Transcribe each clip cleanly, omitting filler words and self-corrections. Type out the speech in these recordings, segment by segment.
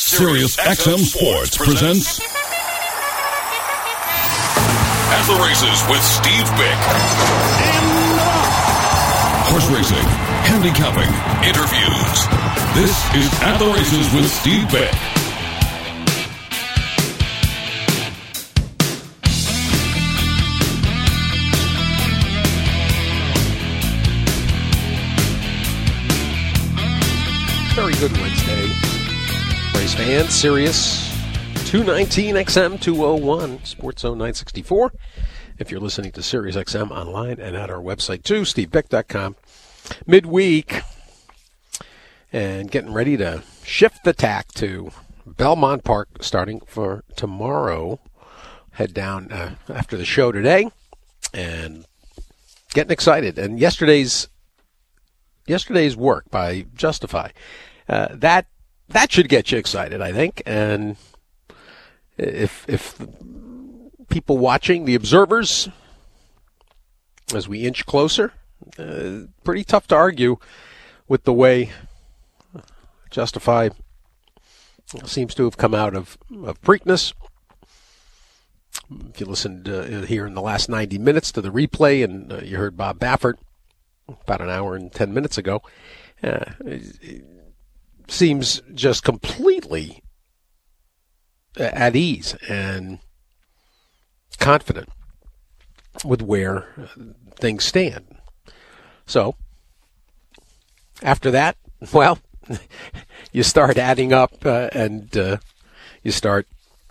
Sirius XM Sports presents At the Races with Steve Bick. Horse racing, handicapping, interviews. This is At the Races with Steve Bick. Very good Wednesday, race fans. Sirius 219 XM 201 Sports Zone 964. If you're listening to Sirius XM online and at our website too, stevebeck.com. Midweek, and getting ready to shift the tack to Belmont Park starting for tomorrow. Head down after the show today, and getting excited. And yesterday's work by Justify. That should get you excited, I think. And if people watching, the observers, as we inch closer, pretty tough to argue with the way Justify seems to have come out of Preakness. If you listened here in the last 90 minutes to the replay, and you heard Bob Baffert about an hour and 10 minutes ago, it seems just completely at ease and confident with where things stand. So, after that, well, you start adding up and you start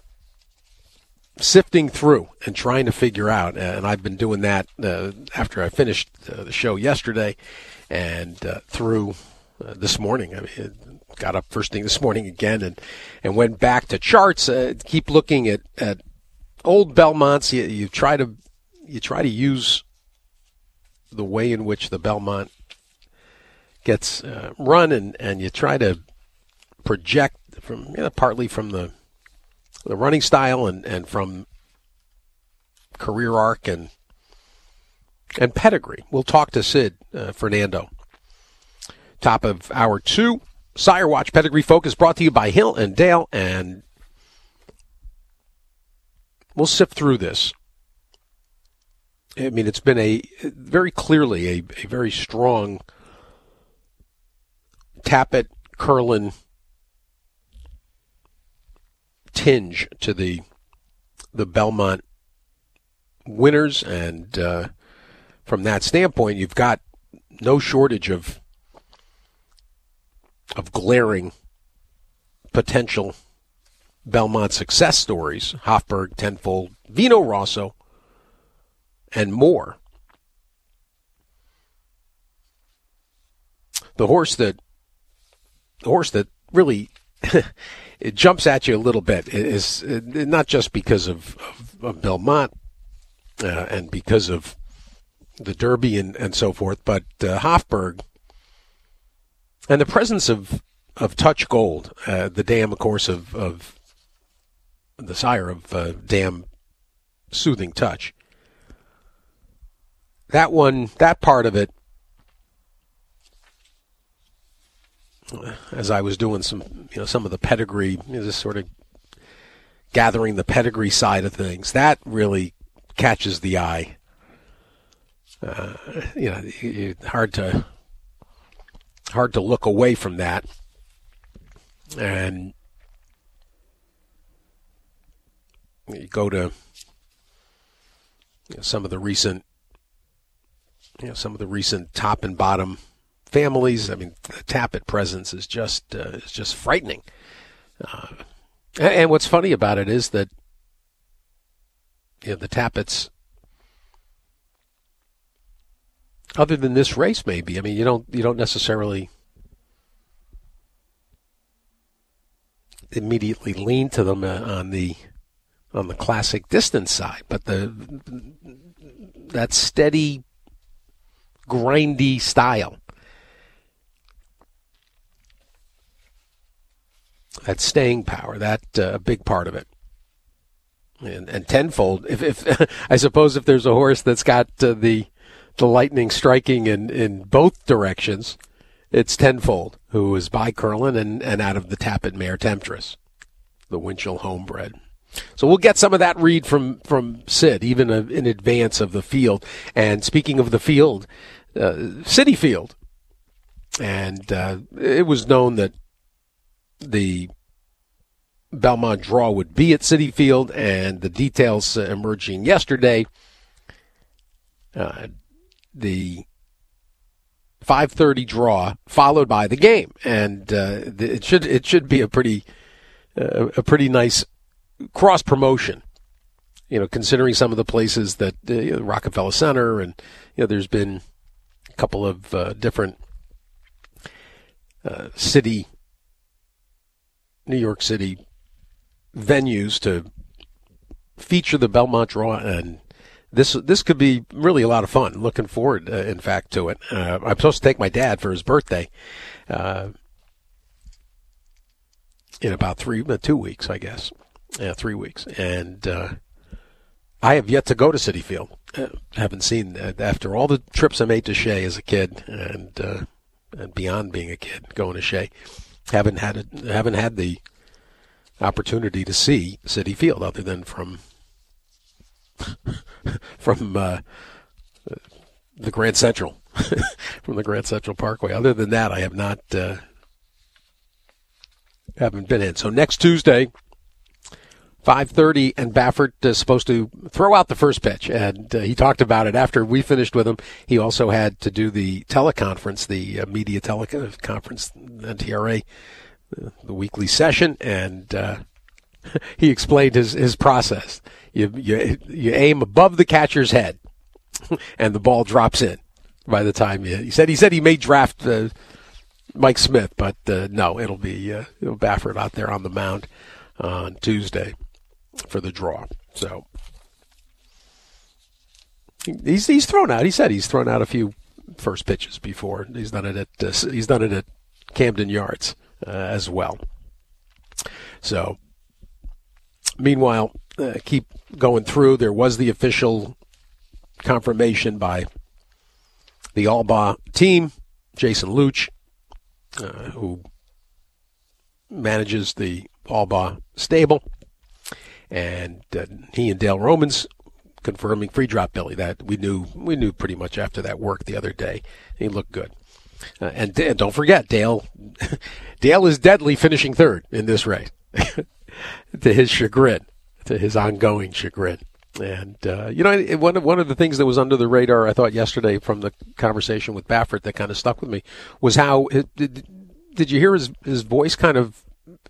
sifting through and trying to figure out, and I've been doing that after I finished the show yesterday and through this morning. I mean, got up first thing this morning again and went back to charts. Keep looking at old Belmonts. You try to use the way in which the Belmont gets run, and you try to project from partly from the running style and from career arc and pedigree. We'll talk to Sid Fernando. Top of hour 2, Sire Watch Pedigree Focus, brought to you by Hill and Dale, and we'll sift through this. I mean, it's been very clearly a very strong Tapit, Curlin tinge to the Belmont winners, and from that standpoint, you've got no shortage of glaring potential Belmont success stories: Hofburg, Tenfold, Vino Rosso, and more. The horse that really it jumps at you a little bit is not just because of Belmont and because of the Derby and so forth, but Hofburg and the presence of Touch Gold, the dam, of course, of the sire of Dam Soothing Touch. That part of it, as I was doing some of the pedigree, just sort of gathering the pedigree side of things, that really catches the eye. Hard to look away from that, and you go to some of the recent top and bottom families. I mean, the Tapit presence is just frightening. And what's funny about it is that the Tapits, other than this race, maybe. I mean, you don't necessarily immediately lean to them on the classic distance side, but that steady, grindy style, that staying power, that a big part of it. And Tenfold, if I suppose if there's a horse that's got the lightning striking in both directions, it's Tenfold, who is by Curlin and out of the Tapit mare Temptress. the Winchell Homebred. So we'll get some of that read from Sid, even in advance of the field. And speaking of the field, Citi Field. And it was known that the Belmont draw would be at Citi Field, and the details emerging yesterday. The 5:30 draw followed by the game, and it should be a pretty nice cross promotion. Considering some of the places that Rockefeller Center, and there's been a couple of different New York City venues to feature the Belmont draw, and this could be really a lot of fun. Looking forward, in fact, to it. I'm supposed to take my dad for his birthday in about 2 weeks, I guess. 3 weeks, and I have yet to go to Citi Field. Haven't seen after all the trips I made to Shea as a kid, and beyond being a kid going to Shea, haven't had the opportunity to see Citi Field other than from the Grand Central, from the Grand Central Parkway. Other than that, I have not haven't been in. So next Tuesday, 5:30, and Baffert is supposed to throw out the first pitch, and he talked about it after we finished with him. He also had to do the teleconference, the media teleconference, NTRA, the weekly session, and he explained his process. You aim above the catcher's head, and the ball drops in. By the time he said he may draft Mike Smith, but no, it'll be Baffert out there on the mound on Tuesday for the draw. So he's thrown out. He said he's thrown out a few first pitches before. He's done it at Camden Yards as well. So meanwhile, keep going through. There was the official confirmation by the Alba team, Jason Luch, who manages the Alba stable, and he and Dale Romans confirming free drop Billy. That we knew pretty much after that work the other day. He looked good, and don't forget Dale is deadly, finishing third in this race to his chagrin, to his ongoing chagrin. And one of the things that was under the radar, I thought yesterday from the conversation with Baffert that kind of stuck with me was how did you hear his voice kind of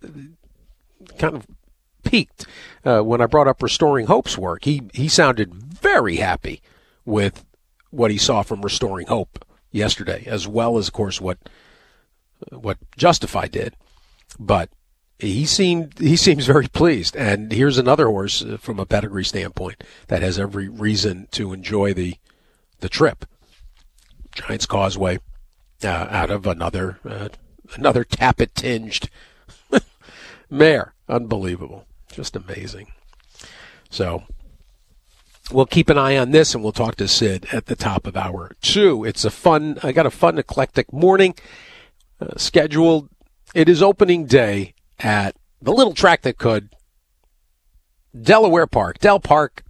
peaked when I brought up Restoring Hope's work. He sounded very happy with what he saw from Restoring Hope yesterday, as well as, of course, what Justify did. But he seems very pleased. And here's another horse from a pedigree standpoint that has every reason to enjoy the trip. Giants Causeway, out of another Tapit-tinged mare. Unbelievable. Just amazing. So we'll keep an eye on this, and we'll talk to Sid at the top of hour 2. I got a fun, eclectic morning scheduled. It is opening day at the little track that could, Delaware Park, Del Park.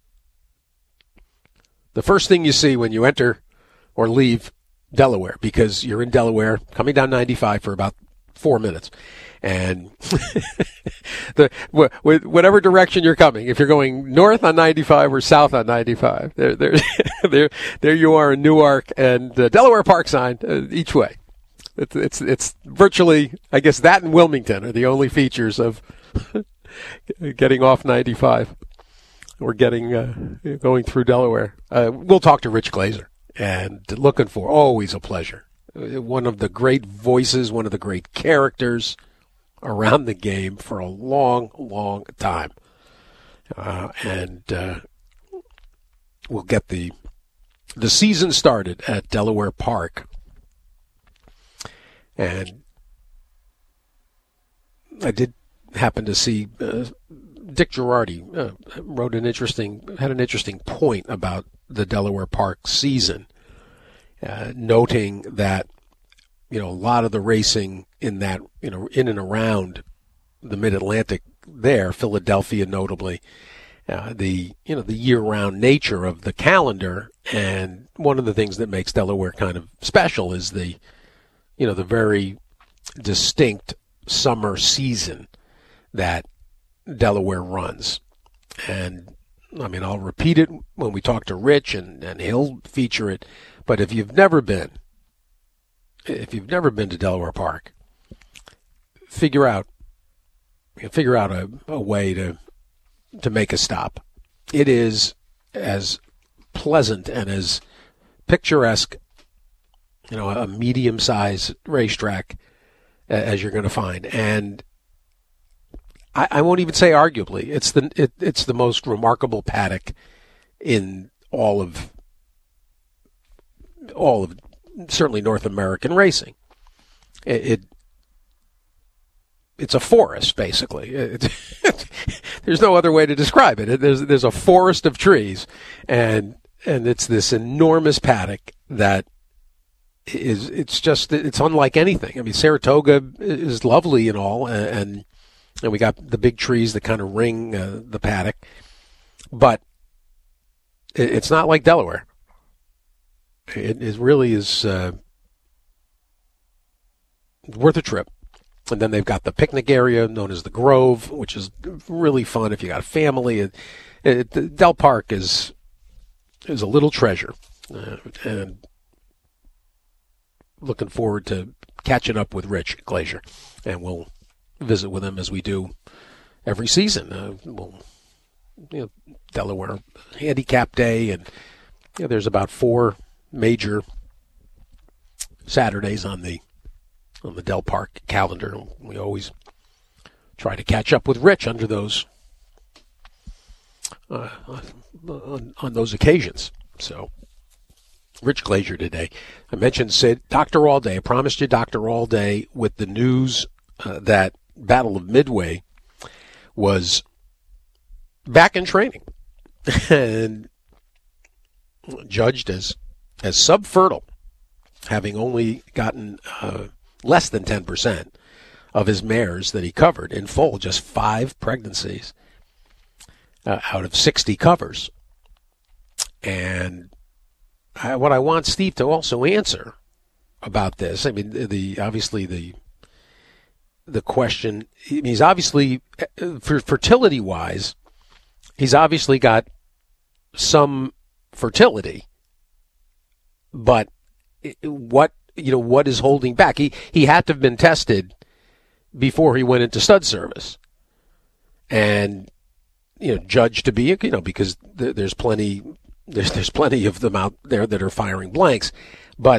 The first thing you see when you enter or leave Delaware, because you're in Delaware, coming down 95 for about 4 minutes. And whatever direction you're coming, if you're going north on 95 or south on 95, there you are in Newark, and Delaware Park sign each way. It's virtually, I guess, that and Wilmington are the only features of getting off 95 or going through Delaware. We'll talk to Rich Glazer, and looking for, always a pleasure. One of the great voices, one of the great characters around the game for a long, long time. And we'll get the season started at Delaware Park. And I did happen to see Dick Girardi had an interesting point about the Delaware Park season, noting that a lot of the racing in that in and around the Mid-Atlantic there, Philadelphia notably, the year-round nature of the calendar, and one of the things that makes Delaware kind of special is the very distinct summer season that Delaware runs. And I mean, I'll repeat it when we talk to Rich, and he'll feature it. But if you've never been to Delaware Park, figure out a way to make a stop. It is as pleasant and as picturesque, a medium-sized racetrack as you're going to find. And I won't even say arguably, it's the most remarkable paddock in all of certainly North American racing. It's a forest, basically. There's no other way to describe it. There's a forest of trees, and it's this enormous paddock that it's unlike anything. I mean, Saratoga is lovely and all, and we got the big trees that kind of ring the paddock, but it's not like Delaware. It really is worth a trip. And then they've got the picnic area known as the Grove, which is really fun if you got a family. Del Park is a little treasure, and looking forward to catching up with Rich Glazier, and we'll visit with him as we do every season. Delaware Handicap Day, and there's about 4 major Saturdays on the Del Park calendar. We always try to catch up with Rich under those on those occasions. So, Rich Glazier today. I mentioned Dr. Allday. I promised you Dr. Allday with the news that Battle of Midway was back in training and judged as subfertile, having only gotten less than 10% of his mares that he covered in full, just 5 pregnancies out of 60 covers. And what I want Steve to also answer about this, I mean, the question, he's obviously, fertility-wise, he's obviously got some fertility, but what is holding back? He had to have been tested before he went into stud service, and judged to be, because there's plenty of them out there that are firing blanks, but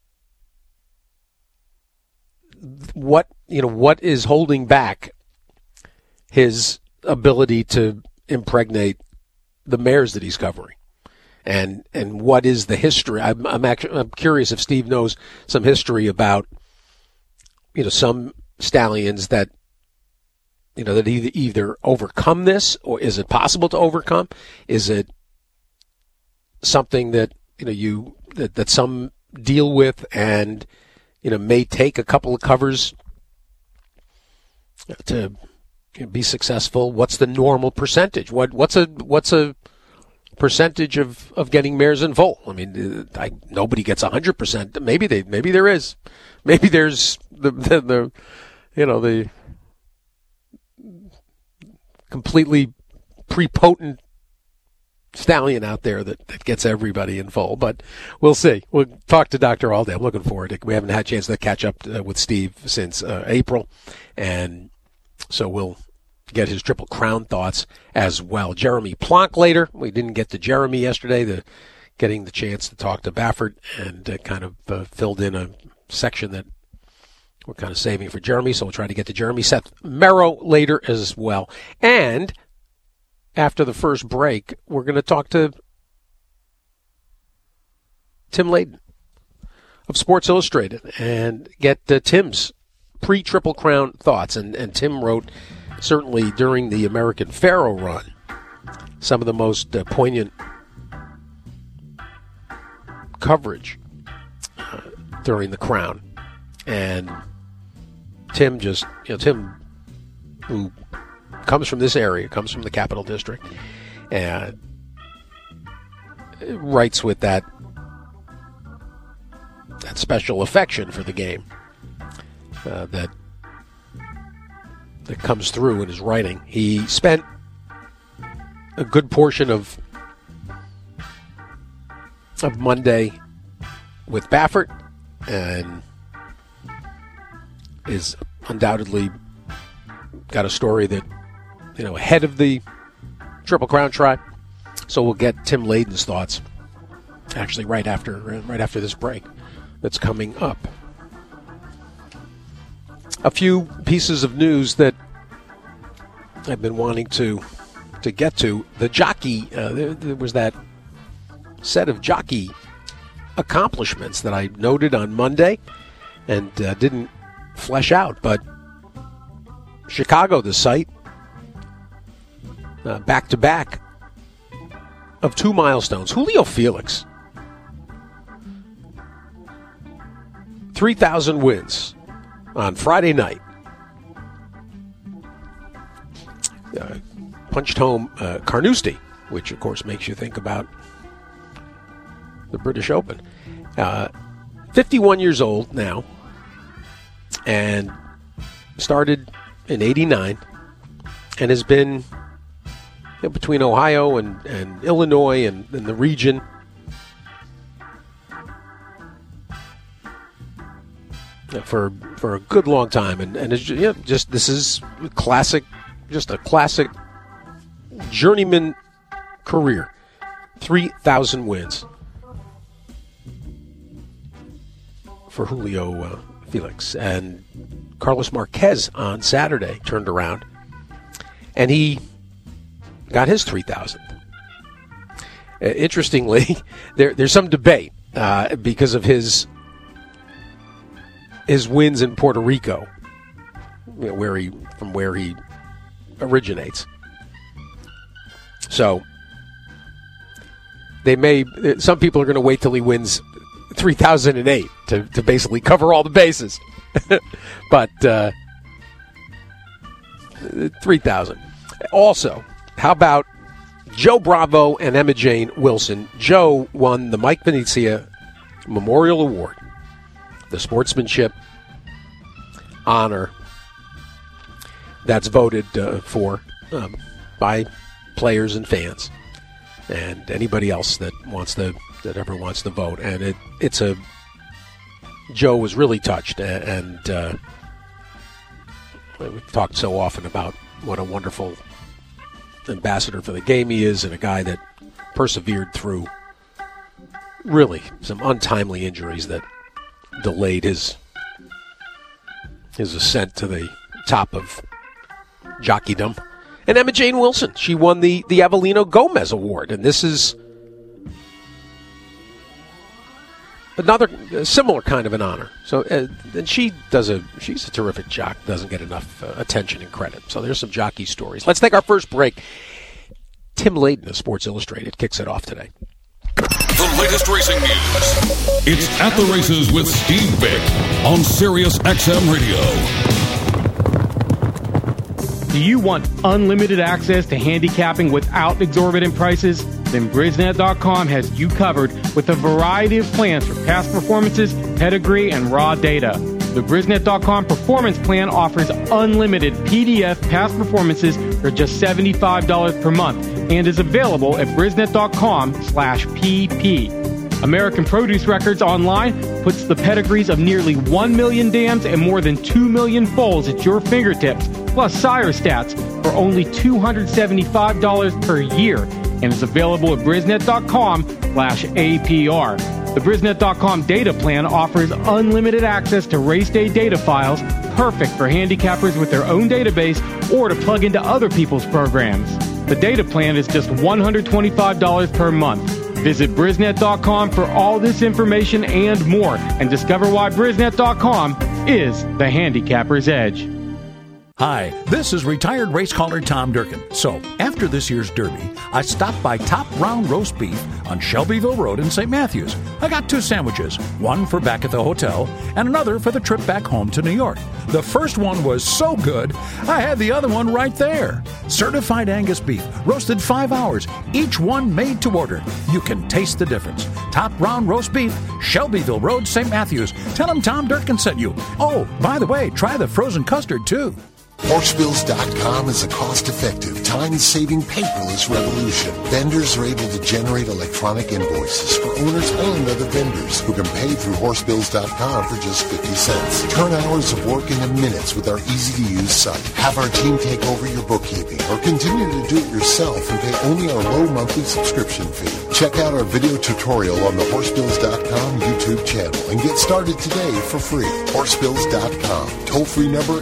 what is holding back his ability to impregnate the mares that he's covering? And what is the history? I'm curious if Steve knows some history about some stallions that that either overcome this, or is it possible to overcome? Is it something that that some deal with and may take a couple of covers to be successful? What's the normal percentage? What's a percentage of getting mares in full? I mean, nobody gets 100%. Maybe there is. Maybe there's the completely prepotent stallion out there that gets everybody in full. But we'll see. We'll talk to Dr. Allday. I'm looking forward to it. We haven't had a chance to catch up with Steve since April, and so we'll get his Triple Crown thoughts as well. Jeremy Plonk later. We didn't get to Jeremy yesterday, getting the chance to talk to Baffert, and kind of filled in a section that we're kind of saving for Jeremy, so we'll try to get to Jeremy. Seth Merrow later as well. And after the first break, we're going to talk to Tim Layden of Sports Illustrated and get Tim's pre-Triple Crown thoughts. And Tim wrote, certainly during the American Pharoah run, some of the most poignant coverage during the Crown. And Tim who comes from this area, comes from the Capital District, and writes with that special affection for the game that comes through in his writing. He spent a good portion of Monday with Baffert, and is undoubtedly got a story that, ahead of the Triple Crown tribe. So we'll get Tim Layden's thoughts actually right after this break that's coming up. A few pieces of news that I've been wanting to get to. The jockey, there was that set of jockey accomplishments that I noted on Monday and didn't flesh out, but Chicago, the site, back-to-back of 2 milestones. Julio Felix, 3,000 wins on Friday night. Punched home Carnoustie, which of course makes you think about the British Open. 51 years old now, and started in '89, and has been between Ohio and Illinois and the region for a good long time, and it's just this is classic, just a classic journeyman career. 3,000 wins for Julio Felix. And Carlos Marquez on Saturday turned around, and he got his 3,000th. Interestingly, there's some debate because of his wins in Puerto Rico, where he originates. So some people are going to wait till he wins 3,008 to basically cover all the bases. But 3,000. Also, how about Joe Bravo and Emma Jane Wilson? Joe won the Mike Venezia Memorial Award, the sportsmanship honor that's voted for by players and fans and anybody else that ever wants to vote. And Joe was really touched, and we've talked so often about what a wonderful ambassador for the game he is, and a guy that persevered through really some untimely injuries that delayed his ascent to the top of jockeydom. And Emma Jane Wilson, she won the Avelino Gomez Award, and this is another similar kind of an honor. So, and she's a terrific jock, doesn't get enough attention and credit. So there's some jockey stories. Let's take our first break. Tim Layden of Sports Illustrated kicks it off today. The latest racing news. It's At the Races with Steve Vick on Sirius XM Radio. Do you want unlimited access to handicapping without exorbitant prices? Then Brisnet.com has you covered with a variety of plans for past performances, pedigree, and raw data. The Brisnet.com Performance Plan offers unlimited PDF past performances for just $75 per month and is available at Brisnet.com/PP. American Produce Records Online puts the pedigrees of nearly 1 million dams and more than 2 million foals at your fingertips, plus sire stats for only $275 per year, and is available at Brisnet.com/APR. The Brisnet.com data plan offers unlimited access to race day data files, perfect for handicappers with their own database or to plug into other people's programs. The data plan is just $125 per month. Visit Brisnet.com for all this information and more, and discover why Brisnet.com is the handicapper's edge. Hi, this is retired race caller Tom Durkin. So, after this year's Derby, I stopped by Top Round Roast Beef on Shelbyville Road in St. Matthews. I got 2 sandwiches, one for back at the hotel and another for the trip back home to New York. The first one was so good, I had the other one right there. Certified Angus beef, roasted 5 hours, each one made to order. You can taste the difference. Top round roast beef, Shelbyville Road, St. Matthews. Tell them Tom Durkin sent you. Oh, by the way, try the frozen custard, too. Horsebills.com is a cost-effective, time-saving paperless revolution. Vendors are able to generate electronic invoices for owners and other vendors who can pay through Horsebills.com for just 50 cents. Turn hours of work into minutes with our easy-to-use site. Have our team take over your bookkeeping or continue to do it yourself and pay only our low monthly subscription fee. Check out our video tutorial on the Horsebills.com YouTube channel and get started today for free. Horsebills.com. Toll-free number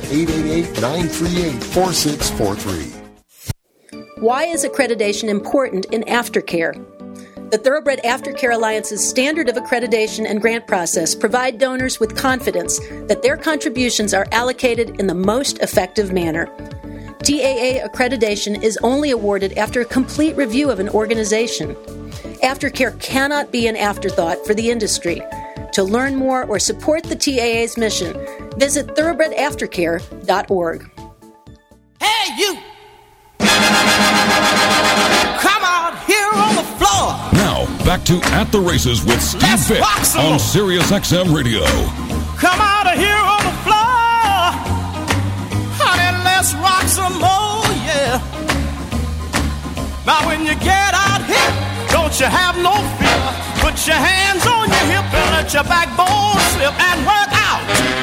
888-938-4643. Why is accreditation important in aftercare? The Thoroughbred Aftercare Alliance's standard of accreditation and grant process provide donors with confidence that their contributions are allocated in the most effective manner. TAA accreditation is only awarded after a complete review of an organization. Aftercare cannot be an afterthought for the industry. To learn more or support the TAA's mission, visit thoroughbredaftercare.org. Hey, you! Come out here on the floor! Now, back to At the Races with Steve Vick on SiriusXM Radio. Come out of here on the floor! Honey, let's rock some more, yeah! Now when you get out here, don't you have no fear. Put your hands on your hip and let your backbone slip and work out.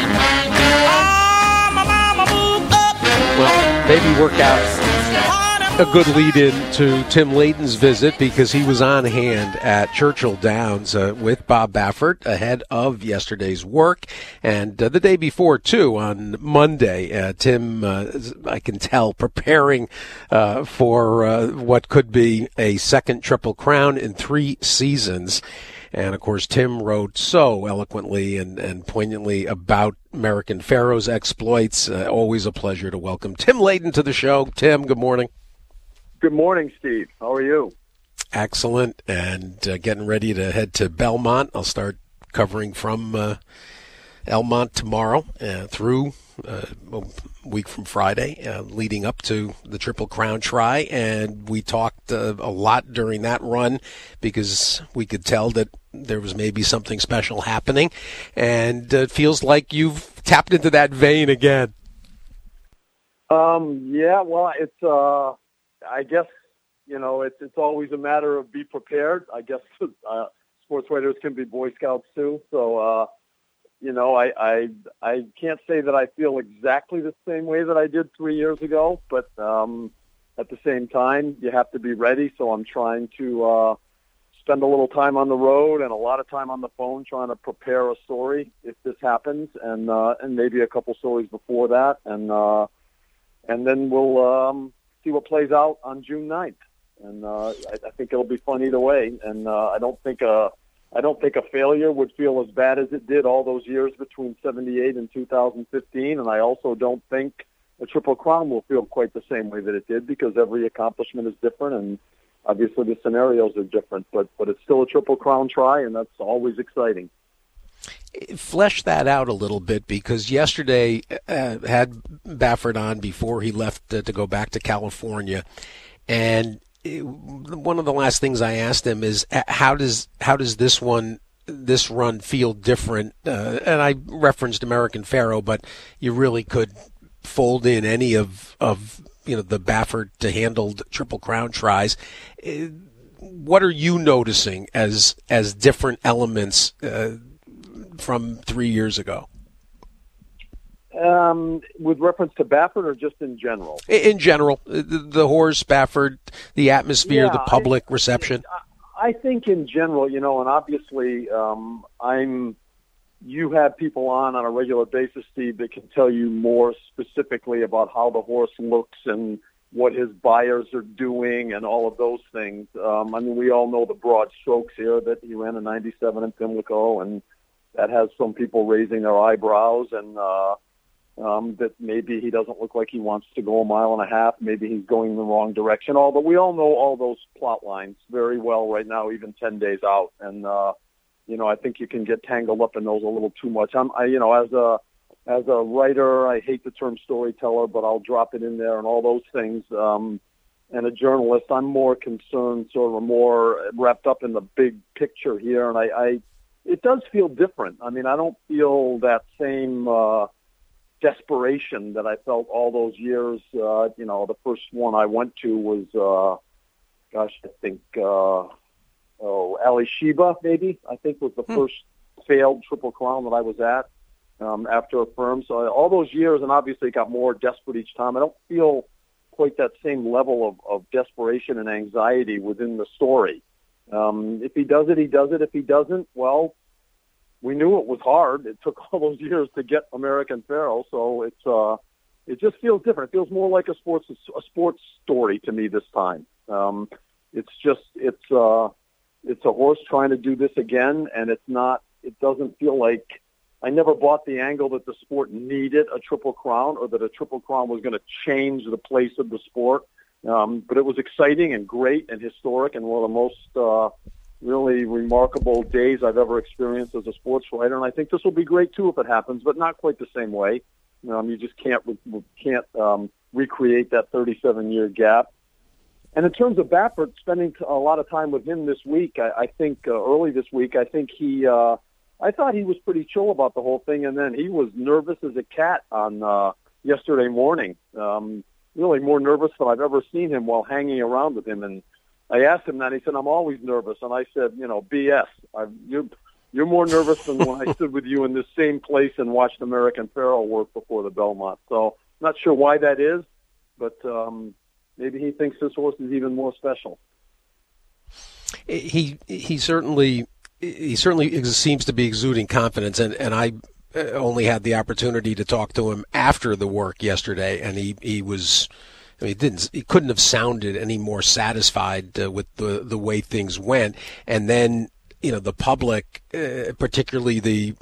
My mama moved up. Well, maybe work out a good lead-in to Tim Layton's visit because he was on hand at Churchill Downs with Bob Baffert ahead of yesterday's work. And the day before, too, on Monday, Tim, I can tell, preparing for what could be a second Triple Crown in 3 seasons. And, of course, Tim wrote so eloquently and poignantly about American Pharoah's exploits. Always a pleasure to welcome Tim Layton to the show. Tim, good morning. Good morning, Steve. How are you? Excellent. And getting ready to head to Belmont. I'll start covering from Elmont tomorrow through a week from Friday, leading up to the Triple Crown Try. And we talked a lot during that run because we could tell that there was maybe something special happening. And it feels like you've tapped into that vein again. Yeah, well, it's... I guess, it's always a matter of be prepared. I guess sports writers can be Boy Scouts too. So, I can't say that I feel exactly the same way that I did 3 years ago, but at the same time, you have to be ready. So I'm trying to spend a little time on the road and a lot of time on the phone trying to prepare a story if this happens, and maybe a couple stories before that, and then we'll see what plays out on June 9th. And I think it'll be fun either way. And I don't think a failure would feel as bad as it did all those years between 78 and 2015. And I also don't think a Triple Crown will feel quite the same way that it did because every accomplishment is different and obviously the scenarios are different. But it's still a Triple Crown Try, and that's always exciting. Flesh that out a little bit because yesterday had Baffert on before he left to go back to California, and one of the last things I asked him is how does this run feel different? And I referenced American Pharoah, but you really could fold in any of the Baffert handled Triple Crown tries. What are you noticing as different elements from 3 years ago? With reference to Baffert or just in general? In general, the horse, Baffert, the atmosphere, the public reception. I think in general, and obviously you have people on a regular basis, Steve, that can tell you more specifically about how the horse looks and what his buyers are doing and all of those things. We all know the broad strokes here that he ran a 97 in Pimlico, and that has some people raising their eyebrows and that maybe he doesn't look like he wants to go a mile and a half. Maybe he's going in the wrong direction. Although we all know all those plot lines very well right now, even 10 days out. And, I think you can get tangled up in those a little too much. As as a writer, I hate the term storyteller, but I'll drop it in there and all those things. And a journalist, I'm more concerned, sort of more wrapped up in the big picture here. And it does feel different. I mean, I don't feel that same desperation that I felt all those years. The first one I went to was, I think, Ali Sheba, maybe, I think was the first failed Triple Crown that I was at after Affirm. So all those years, and obviously it got more desperate each time. I don't feel quite that same level of desperation and anxiety within the story. If he does it, he does it. If he doesn't, well, we knew it was hard. It took all those years to get American Pharoah, so it just feels different. It feels more like a sports story to me this time. It's a horse trying to do this again, and it doesn't feel like, I never bought the angle that the sport needed a Triple Crown or that a Triple Crown was going to change the place of the sport. But it was exciting and great and historic and one of the most really remarkable days I've ever experienced as a sports writer. And I think this will be great too if it happens, but not quite the same way. You just can't recreate that 37-year gap. And in terms of Baffert, spending a lot of time with him this week, I think early this week, I think I thought he was pretty chill about the whole thing, and then he was nervous as a cat on yesterday morning. Really more nervous than I've ever seen him while hanging around with him. And I asked him that. He said, "I'm always nervous." And I said, BS. You're more nervous than when I stood with you in this same place and watched American Pharoah work before the Belmont. So not sure why that is, but maybe he thinks this horse is even more special. He certainly seems to be exuding confidence, and I only had the opportunity to talk to him after the work yesterday, and he was, he couldn't have sounded any more satisfied with the way things went. And then the public, particularly the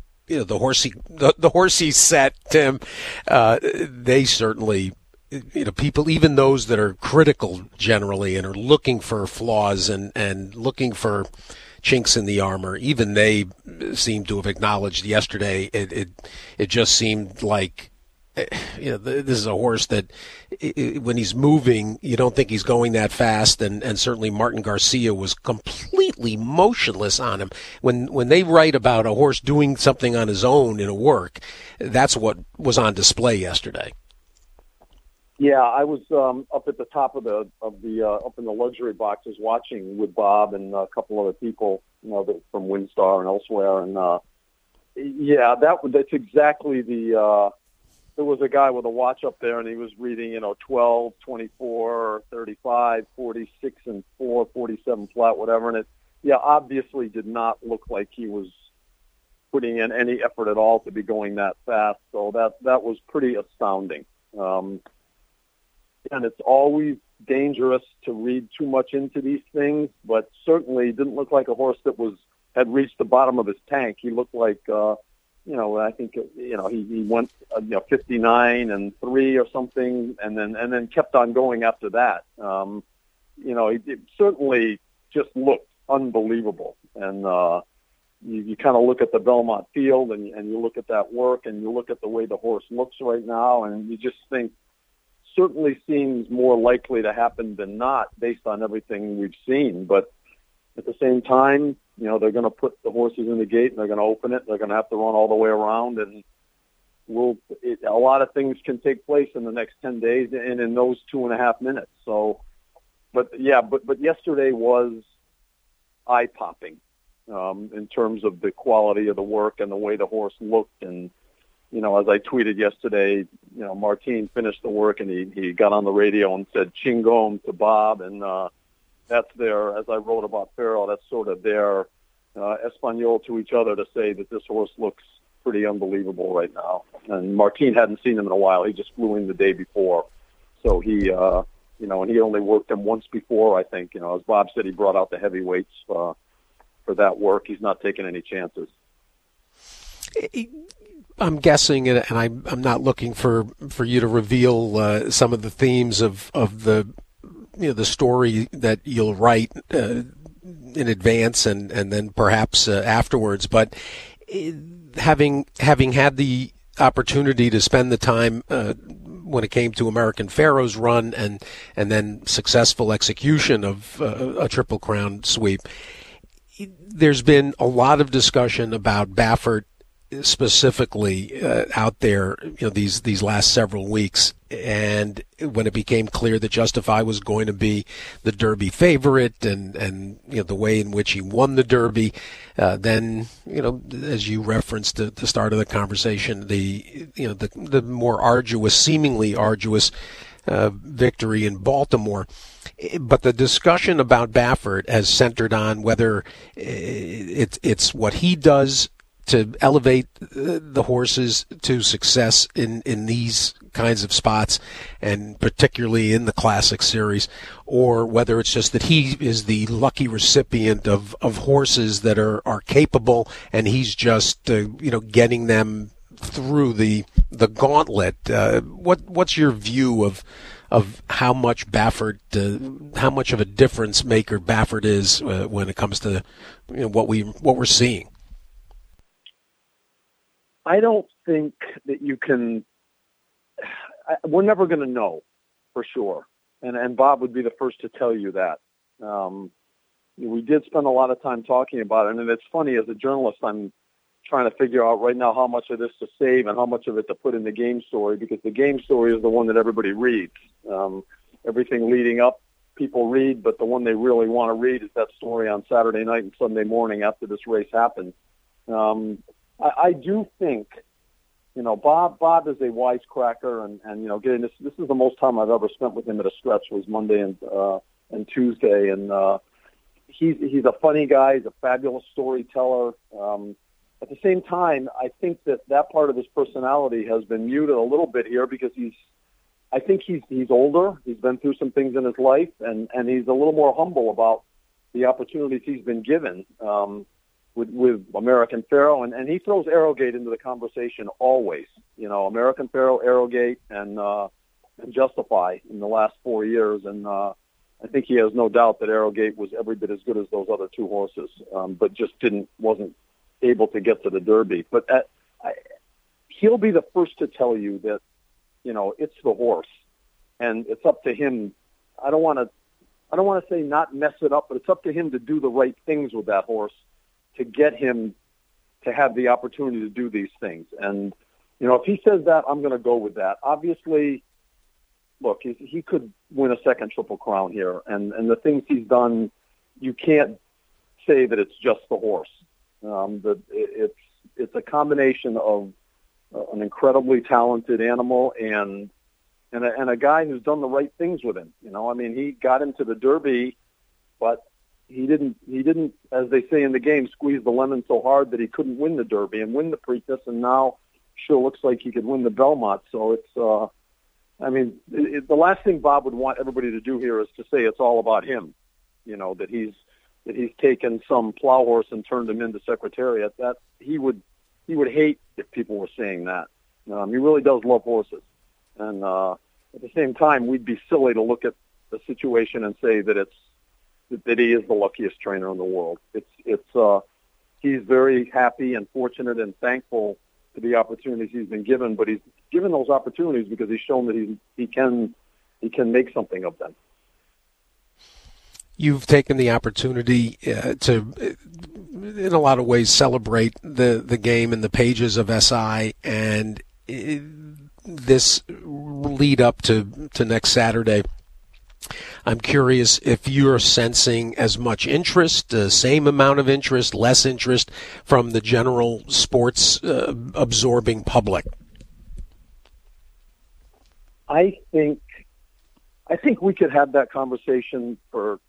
horsey set, Tim, they certainly, people, even those that are critical generally and are looking for flaws and looking for chinks in the armor, even they seem to have acknowledged yesterday. It just seemed like, this is a horse that when he's moving, you don't think he's going that fast. And certainly Martin Garcia was completely motionless on him. When they write about a horse doing something on his own in a work, that's what was on display yesterday. Yeah, I was up at the top of the up in the luxury boxes watching with Bob and a couple other people, from WinStar and elsewhere, and that's exactly the. There was a guy with a watch up there, and he was reading, 12, 24, 35, 46, and 4, 47 flat, whatever, and it, obviously did not look like he was putting in any effort at all to be going that fast. So that was pretty astounding. And it's always dangerous to read too much into these things, but certainly didn't look like a horse that had reached the bottom of his tank. He looked like, I think, he went, 59 and 3 or something, and then kept on going after that. It certainly just looked unbelievable. And you kind of look at the Belmont field and you look at that work and you look at the way the horse looks right now, and you just think, certainly seems more likely to happen than not based on everything we've seen. But at the same time, they're going to put the horses in the gate and they're going to open it. They're going to have to run all the way around, and a lot of things can take place in the next 10 days and in those 2.5 minutes. So, but yesterday was eye-popping in terms of the quality of the work and the way the horse looked. And as I tweeted yesterday, Martin finished the work and he got on the radio and said "Chingom" to Bob, and that's their, as I wrote about Pharoah, that's sort of their Espanol to each other to say that this horse looks pretty unbelievable right now. And Martin hadn't seen him in a while. He just flew in the day before, so he, and he only worked him once before, I think. As Bob said, he brought out the heavyweights for that work. He's not taking any chances. I'm guessing, and I'm not looking for you to reveal some of the themes of the the story that you'll write in advance and then perhaps afterwards. But having had the opportunity to spend the time when it came to American Pharaoh's run and then successful execution of a Triple Crown sweep. There's been a lot of discussion about Baffert specifically out there, these last several weeks. And when it became clear that Justify was going to be the Derby favorite and the way in which he won the Derby, then, as you referenced at the start of the conversation, the more arduous, seemingly arduous victory in Baltimore. But the discussion about Baffert has centered on whether it's what he does to elevate the horses to success in these kinds of spots, and particularly in the Classic Series, or whether it's just that he is the lucky recipient of horses that are capable, and he's just getting them through the gauntlet. What's your view of how much Baffert, how much of a difference maker Baffert is when it comes to what we're seeing? I don't think that you can. We're never going to know for sure, and Bob would be the first to tell you that. We did spend a lot of time talking about it, and it's funny, as a journalist, I'm trying to figure out right now how much of this to save and how much of it to put in the game story, because the game story is the one that everybody reads. Everything leading up, people read, but the one they really want to read is that story on Saturday night and Sunday morning after this race happened. I do think, Bob is a wisecracker, and getting this is the most time I've ever spent with him at a stretch, was Monday and Tuesday, and he's a funny guy. He's a fabulous storyteller. At the same time, I think that part of his personality has been muted a little bit here because I think he's older. He's been through some things in his life, and he's a little more humble about the opportunities he's been given with American Pharoah, and he throws Arrowgate into the conversation always. American Pharoah, Arrowgate, and Justify in the last 4 years, and I think he has no doubt that Arrowgate was every bit as good as those other two horses, but just wasn't able to get to the Derby. But he'll be the first to tell you that, it's the horse, and it's up to him. I don't want to say not mess it up, but it's up to him to do the right things with that horse to get him to have the opportunity to do these things. And, if he says that, I'm going to go with that. Obviously, look, he could win a second Triple Crown here, and the things he's done, you can't say that it's just the horse. It's a combination of an incredibly talented animal and a guy who's done the right things with him. He got him to the Derby, but he didn't, as they say in the game, squeeze the lemon so hard that he couldn't win the Derby and win the Preakness, and now sure looks like he could win the Belmont. So it's, the last thing Bob would want everybody to do here is to say it's all about him, that he's taken some plow horse and turned him into Secretariat. That he would hate if people were saying that. He really does love horses, and at the same time, we'd be silly to look at the situation and say that he is the luckiest trainer in the world. He's very happy and fortunate and thankful for the opportunities he's been given, but he's given those opportunities because he's shown that he can make something of them. You've taken the opportunity to, in a lot of ways, celebrate the game in the pages of SI, and this lead up to next Saturday. I'm curious if you're sensing as much interest, same amount of interest, less interest from the general sports absorbing public. I think we could have that conversation for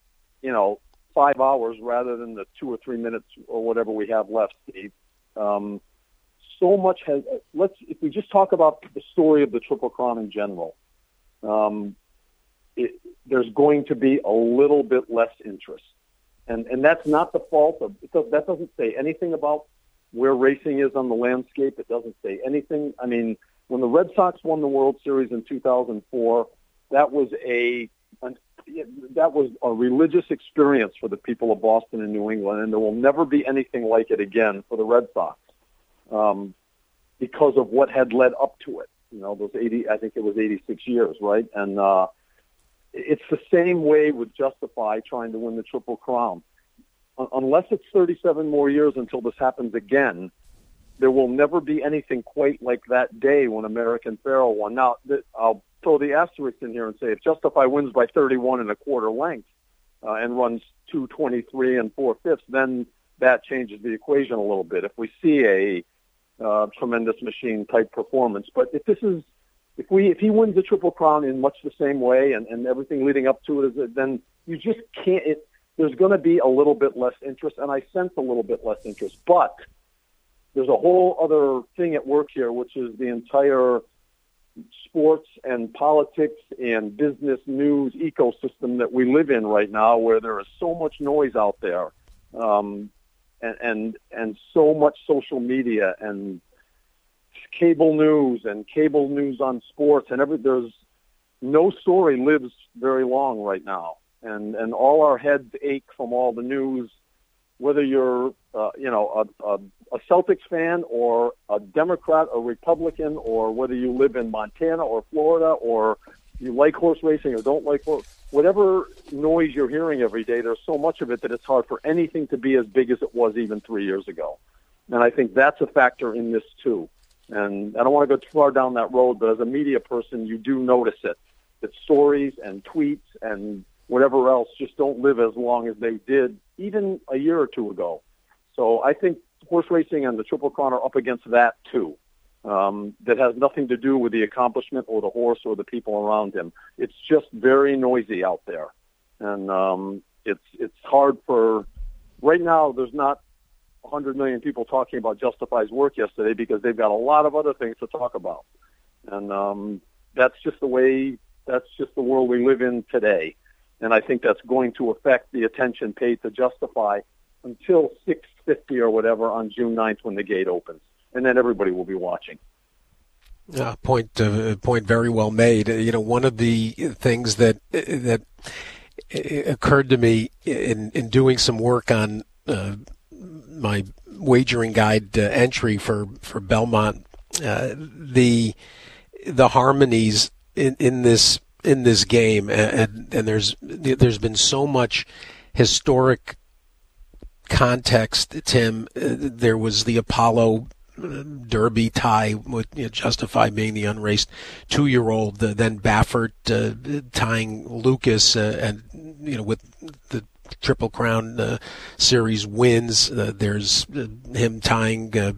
5 hours rather than the 2 or 3 minutes or whatever we have left, Steve. So much if we just talk about the story of the Triple Crown in general, there's going to be a little bit less interest. And that's not the fault of, that doesn't say anything about where racing is on the landscape. It doesn't say anything. When the Red Sox won the World Series in 2004, that was a religious experience for the people of Boston and New England, and there will never be anything like it again for the Red Sox. because of what had led up to it. You know, those 80, I think it was 86 years, right? And it's the same way with Justify trying to win the Triple Crown. Unless it's 37 more years until this happens again, there will never be anything quite like that day when American Pharoah won. Now, I'll throw the asterisk in here and say if Justify wins by 31 1/4 lengths and runs 2:23 4/5, then that changes the equation a little bit. If we see a tremendous machine type performance, but if he wins the Triple Crown in much the same way and everything leading up to it, then you just can't. There's going to be a little bit less interest, and I sense a little bit less interest. But there's a whole other thing at work here, which is the entire sports and politics and business news ecosystem that we live in right now, where there is so much noise out there, and so much social media and cable news on sports and there's no story lives very long right now, and all our heads ache from all the news, whether you're a Celtics fan or a Democrat or Republican, or whether you live in Montana or Florida, or you like horse racing or don't like whatever noise you're hearing every day, there's so much of it that it's hard for anything to be as big as it was even 3 years ago. And I think that's a factor in this too. And I don't want to go too far down that road, but as a media person, you do notice it. That stories and tweets and whatever else just don't live as long as they did even a year or two ago. So I think horse racing and the Triple Crown are up against that too. That has nothing to do with the accomplishment or the horse or the people around him. It's just very noisy out there. And it's hard for – right now there's not 100 million people talking about Justify's work yesterday because they've got a lot of other things to talk about. And that's just the world we live in today. And I think that's going to affect the attention paid to Justify until 6:50 or whatever on June 9th when the gate opens. And then everybody will be watching. Point very well made. One of the things that occurred to me in doing some work on my wagering guide entry for Belmont, the harmonies in this game, and there's been so much historic context, Tim. There was the Apollo Derby tie with Justify being the unraced 2-year-old, then Baffert tying Lucas, and with the Triple Crown series wins. There's him tying a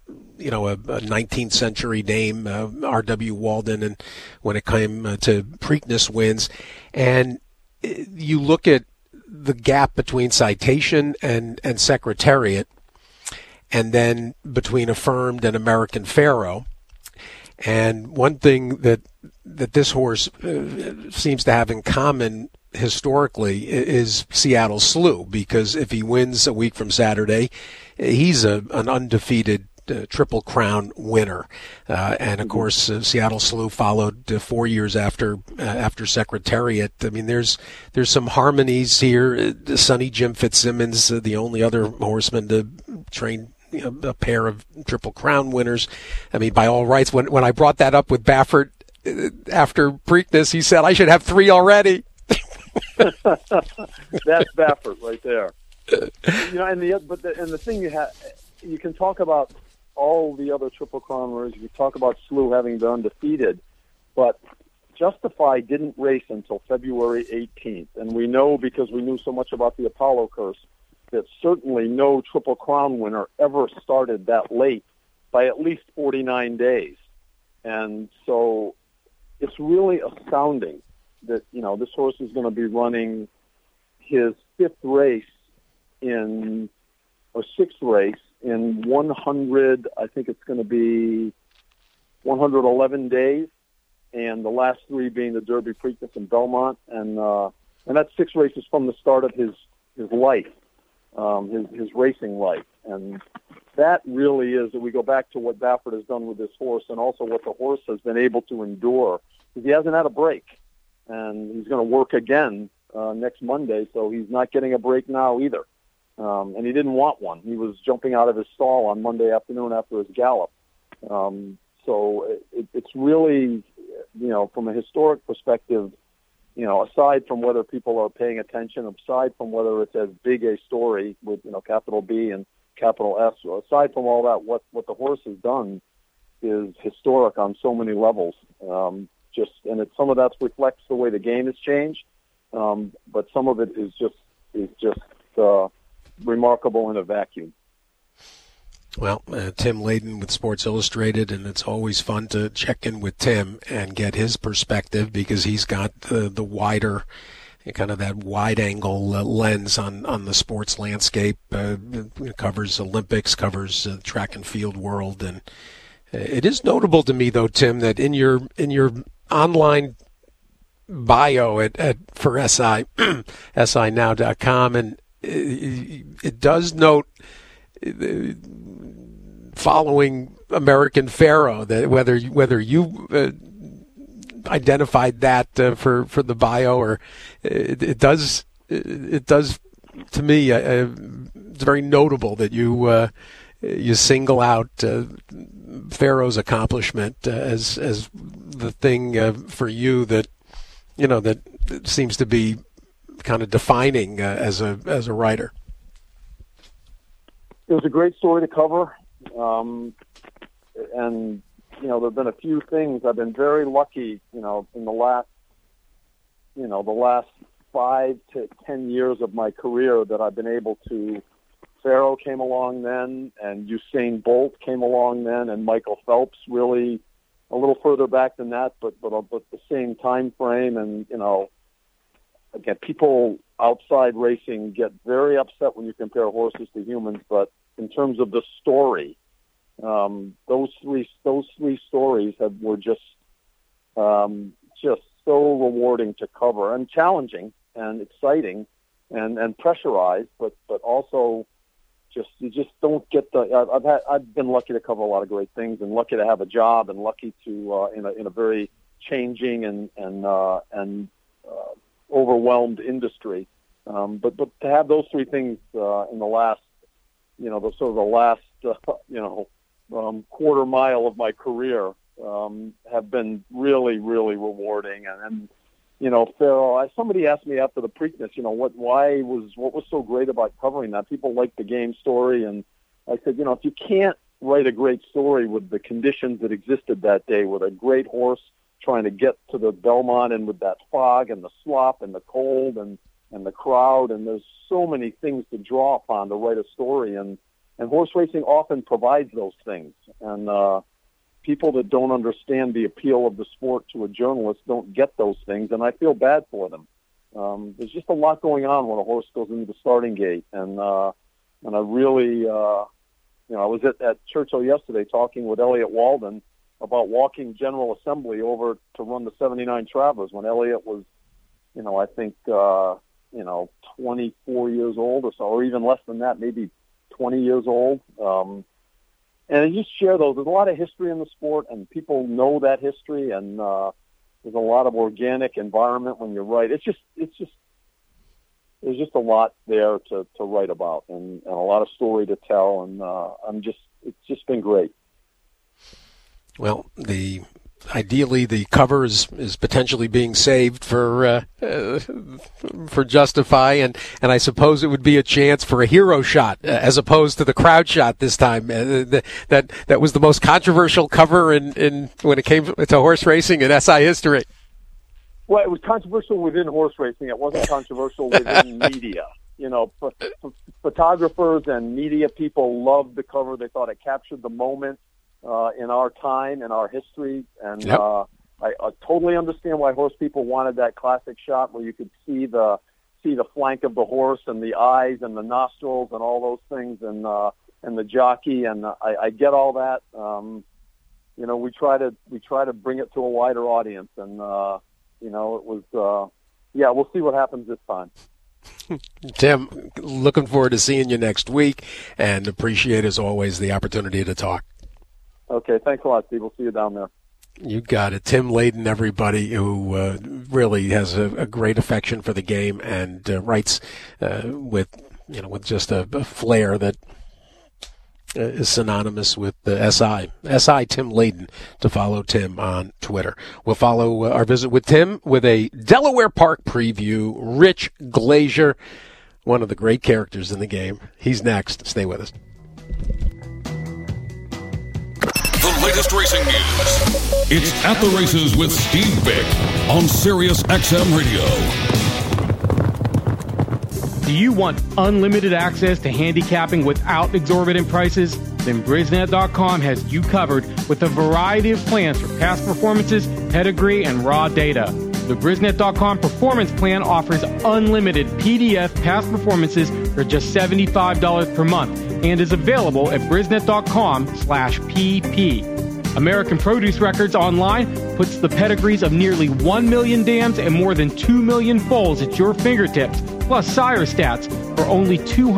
19th century name, R.W. Walden, and when it came to Preakness wins, and you look at the gap between Citation and Secretariat, and then between Affirmed and American Pharoah. And one thing that this horse seems to have in common historically is Seattle Slew, because if he wins a week from Saturday, he's an undefeated Triple Crown winner. And of course, Seattle Slew followed 4 years after Secretariat. I mean, there's some harmonies here. Sonny Jim Fitzsimmons, the only other horseman to train a pair of Triple Crown winners. I mean, by all rights, when I brought that up with Baffert after Preakness, he said I should have 3 already. That's Baffert right there. And the thing you can talk about all the other Triple Crown winners. You talk about Slew having been undefeated, but Justify didn't race until February 18th, and we know because we knew so much about the Apollo curse that certainly no Triple Crown winner ever started that late by at least 49 days. And so it's really astounding that, this horse is going to be running his 6th race in 100, I think it's going to be 111 days, and the last 3 being the Derby, Preakness, and Belmont. And that's 6 races from the start of his life. His racing life. And that really is, if we go back to what Baffert has done with this horse and also what the horse has been able to endure, because he hasn't had a break. And he's going to work again next Monday, so he's not getting a break now either. And he didn't want one. He was jumping out of his stall on Monday afternoon after his gallop. So it's really, from a historic perspective, aside from whether people are paying attention, aside from whether it's as big a story with, capital B and capital S, aside from all that, what the horse has done is historic on so many levels. Some of that reflects the way the game has changed, but some of it is just remarkable in a vacuum. Well, Tim Layden with Sports Illustrated, and it's always fun to check in with Tim and get his perspective because he's got the wider, kind of that wide-angle lens on the sports landscape. Covers Olympics, covers track and field world, and it is notable to me, though, Tim, that in your online bio for SI, SINow.com, and it does note following American Pharoah, that whether you identified that for the bio, or it does to me it's very notable that you single out Pharoah's accomplishment as the thing for you that that seems to be kind of defining as a writer. It was a great story to cover, and there have been a few things. I've been very lucky, in the last 5 to 10 years of my career that I've been able to. Pharoah came along then, and Usain Bolt came along then, and Michael Phelps really a little further back than that, but the same time frame. And again, people outside racing get very upset when you compare horses to humans, but in terms of the story, those three stories were just so rewarding to cover, and challenging and exciting and pressurized, but also you just don't get I've been lucky to cover a lot of great things, and lucky to have a job, and lucky to in a very changing and overwhelmed industry. But to have those three things in the last, quarter mile of my career have been really, really rewarding. And Pharoah, somebody asked me after the Preakness, what was so great about covering that? People like the game story, and I said, if you can't write a great story with the conditions that existed that day, with a great horse trying to get to the Belmont, and with that fog and the slop and the cold and the crowd, and there's so many things to draw upon to write a story, and horse racing often provides those things, and people that don't understand the appeal of the sport to a journalist don't get those things, and I feel bad for them. There's just a lot going on when a horse goes into the starting gate, and I really, I was at Churchill yesterday talking with Elliott Walden about walking General Assembly over to run the 79 Travers when Elliott was, I think, 24 years old or so, or even less than that, maybe 20 years old. And I just share those. There's a lot of history in the sport, and people know that history, and there's a lot of organic environment when you're right. There's just a lot there to write about, and a lot of story to tell, and it's just been great. Well, ideally the cover is potentially being saved for Justify, and I suppose it would be a chance for a hero shot as opposed to the crowd shot this time. That was the most controversial cover in when it came to horse racing in SI history. Well, it was controversial within horse racing. It wasn't controversial within media. Photographers and media people loved the cover. They thought it captured the moment in our time, in our history, and yep. I totally understand why horse people wanted that classic shot where you could see the flank of the horse and the eyes and the nostrils and all those things, and the jockey, and I get all that. We try to bring it to a wider audience, and it was we'll see what happens this time. Tim, looking forward to seeing you next week, and appreciate as always the opportunity to talk. Okay, thanks a lot, Steve. We'll see you down there. You got it. Tim Layden, everybody, who really has a great affection for the game and writes with just a flair that is synonymous with the SI. SI Tim Layden, to follow Tim on Twitter. We'll follow our visit with Tim with a Delaware Park preview. Rich Glazier, one of the great characters in the game. He's next. Stay with us. The latest racing news. It's At the Races with Steve Bick on Sirius XM Radio. Do you want unlimited access to handicapping without exorbitant prices? Then Brisnet.com has you covered with a variety of plans for past performances, pedigree, and raw data. The Brisnet.com Performance Plan offers unlimited PDF past performances for just $75 per month and is available at Brisnet.com/PP. American Produce Records Online puts the pedigrees of nearly 1 million dams and more than 2 million foals at your fingertips, plus sire stats for only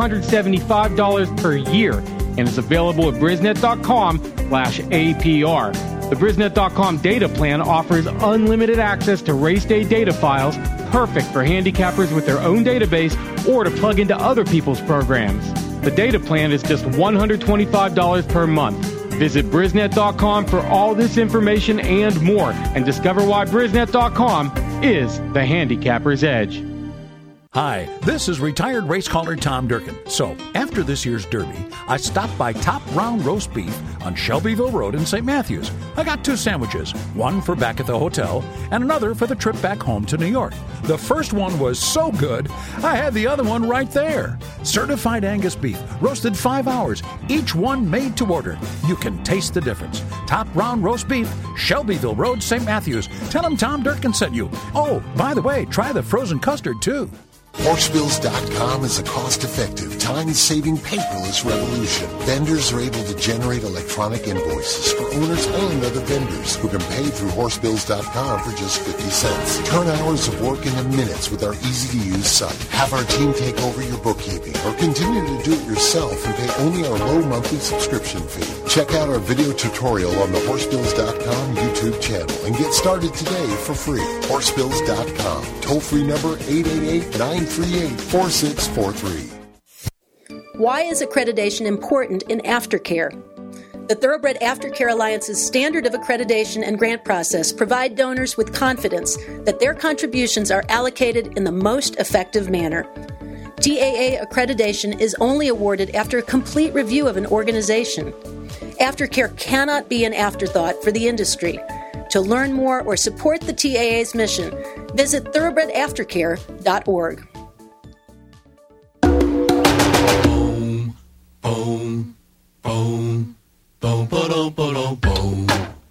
$275 per year, and is available at Brisnet.com/APR. The Brisnet.com data plan offers unlimited access to race day data files, perfect for handicappers with their own database or to plug into other people's programs. The data plan is just $125 per month. Visit Brisnet.com for all this information and more, and discover why Brisnet.com is the handicapper's edge. Hi, this is retired race caller Tom Durkin. So, after this year's Derby, I stopped by Top Round Roast Beef on Shelbyville Road in St. Matthews. I got 2 sandwiches, one for back at the hotel and another for the trip back home to New York. The first one was so good, I had the other one right there. Certified Angus beef, roasted 5 hours, each one made to order. You can taste the difference. Top Round Roast Beef, Shelbyville Road, St. Matthews. Tell them Tom Durkin sent you. Oh, by the way, try the frozen custard, too. Horsebills.com is a cost-effective, time-saving paperless revolution. Vendors are able to generate electronic invoices for owners and other vendors who can pay through Horsebills.com for just 50 cents. Turn hours of work into minutes with our easy-to-use site. Have our team take over your bookkeeping or continue to do it yourself and pay only our low monthly subscription fee. Check out our video tutorial on the Horsebills.com YouTube channel and get started today for free. Horsebills.com. Toll-free number 888-938-4643. Why is accreditation important in aftercare? The Thoroughbred Aftercare Alliance's standard of accreditation and grant process provide donors with confidence that their contributions are allocated in the most effective manner. TAA accreditation is only awarded after a complete review of an organization. Aftercare cannot be an afterthought for the industry. To learn more or support the TAA's mission, visit thoroughbredaftercare.org. Boom, boom, boom, boom, boom, boom,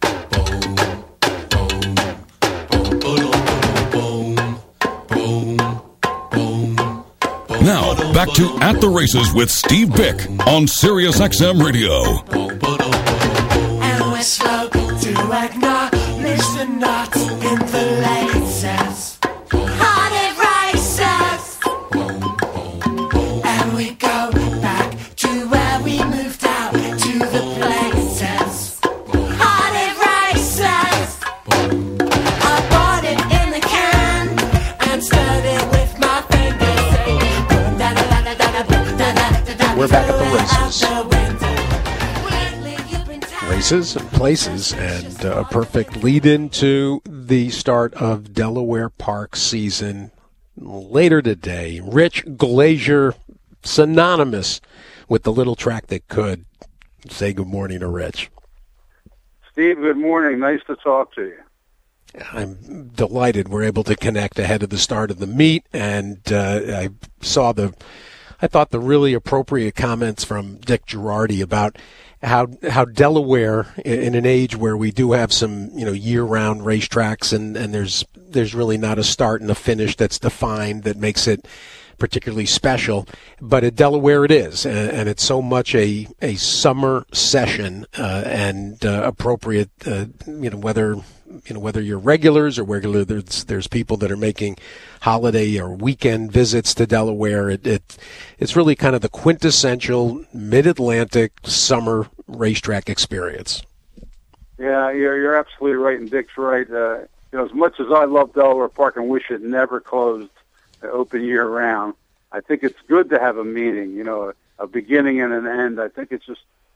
Now, back to At the Races with Steve Bick on Sirius XM Radio. And we're slow to acknowledge the knots in the laces. Hearted races. And we go back to where we moved out to the places. Hearted races. I bought it in the can and stirred it with my fingers. We're back at the races. Races and places, and a perfect lead into the start of Delaware Park season later today. Rich Glazier, synonymous with the little track that could. Say good morning to Rich. Steve, good morning. Nice to talk to you. I'm delighted we're able to connect ahead of the start of the meet, and I thought the really appropriate comments from Dick Girardi about how Delaware, in an age where we do have some year-round racetracks, and there's really not a start and a finish that's defined that makes it particularly special, but at Delaware it is, and it's so much a summer session and appropriate, whether you're regulars or whether there's people that are making holiday or weekend visits to Delaware. It's really kind of the quintessential mid-Atlantic summer racetrack experience. Yeah, you're absolutely right, and Dick's right. As much as I love Delaware Park and wish it never closed, open year-round, I think it's good to have a meeting, a beginning and an end. I think it's just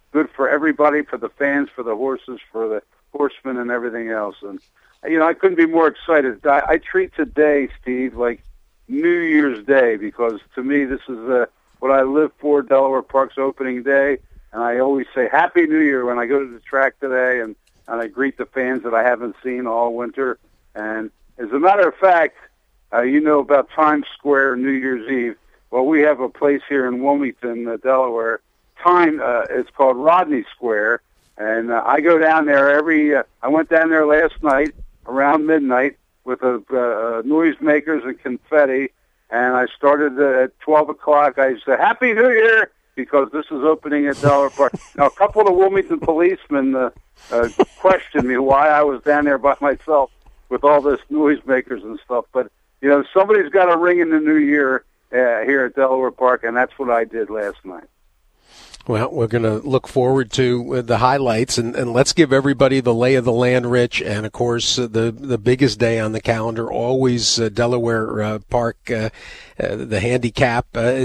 good for everybody, for the fans, for the horses, for the horsemen, and everything else. And I couldn't be more excited. I treat today, Steve, like New Year's Day, because to me this is what I live for, Delaware Park's opening day. And I always say Happy New Year when I go to the track today, and I greet the fans that I haven't seen all winter. And as a matter of fact, about Times Square New Year's Eve. Well, we have a place here in Wilmington, Delaware. It's called Rodney Square, and I go down there I went down there last night around midnight with noisemakers and confetti, and I started at 12 o'clock. I said, Happy New Year, because this is opening at Delaware Park. Now, a couple of the Wilmington policemen questioned me why I was down there by myself with all this noisemakers and stuff. But, somebody's got to ring in the new year here at Delaware Park, and that's what I did last night. Well, we're going to look forward to the highlights, and let's give everybody the lay of the land, Rich. And, of course, the biggest day on the calendar, always Delaware Park, the handicap.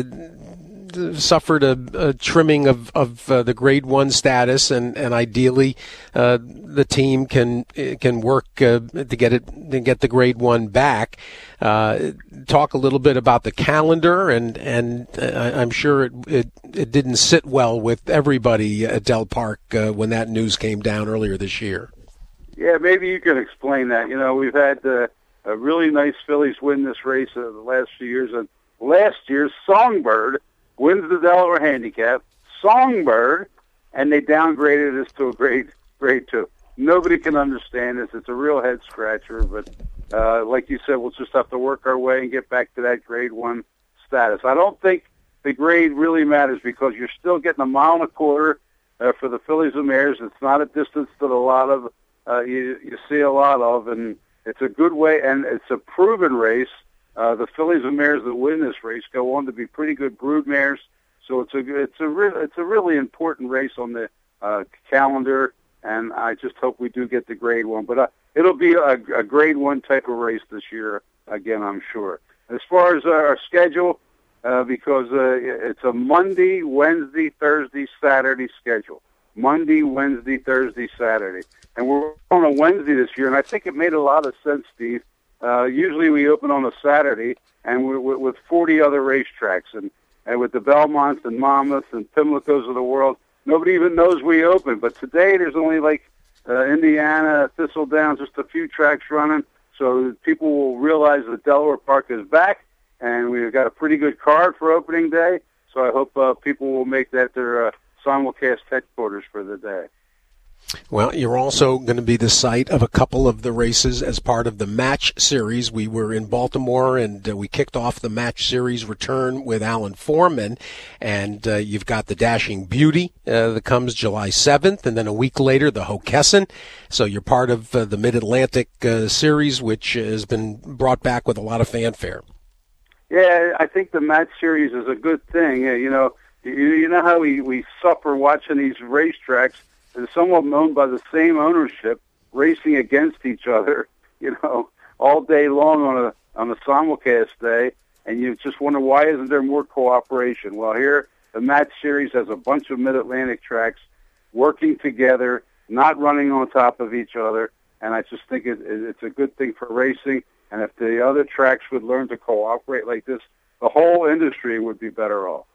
Suffered a trimming of the Grade 1 status, and ideally the team can work to get the Grade 1 back. Talk a little bit about the calendar, and I'm sure it didn't sit well with everybody at Del Park when that news came down earlier this year. Yeah, maybe you can explain that. We've had a really nice fillies win this race the last few years, and last year's Songbird wins the Delaware Handicap, Songbird, and they downgraded us to a grade 2. Nobody can understand this. It's a real head scratcher, but like you said, we'll just have to work our way and get back to that Grade 1 status. I don't think the grade really matters, because you're still getting a mile and a quarter for the fillies and mares. It's not a distance that a lot of you see a lot of, and it's a good way, and it's a proven race. The fillies and mares that win this race go on to be pretty good brood mares, so it's a really important race on the calendar, and I just hope we do get the Grade 1. But it'll be a Grade 1 type of race this year again, I'm sure. As far as our schedule, because it's a Monday, Wednesday, Thursday, Saturday schedule. Monday, Wednesday, Thursday, Saturday, and we're on a Wednesday this year, and I think it made a lot of sense, Steve. Usually we open on a Saturday, and we're with 40 other racetracks, and with the Belmonts and Monmouths and Pimlicos of the world, nobody even knows we open. But today there's only Indiana, Thistledown, just a few tracks running, so people will realize that Delaware Park is back, and we've got a pretty good card for opening day. So I hope people will make that their simulcast headquarters for the day. Well, you're also going to be the site of a couple of the races as part of the Match Series. We were in Baltimore, and we kicked off the Match Series return with Alan Foreman. And you've got the Dashing Beauty that comes July 7th, and then a week later, the Hockessin. So you're part of the Mid-Atlantic Series, which has been brought back with a lot of fanfare. Yeah, I think the Match Series is a good thing. You know how we suffer watching these racetracks. And some of them owned by the same ownership, racing against each other, all day long on a simulcast day, and you just wonder, why isn't there more cooperation? Well, here the Match Series has a bunch of Mid-Atlantic tracks working together, not running on top of each other, and I just think it's a good thing for racing. And if the other tracks would learn to cooperate like this, the whole industry would be better off.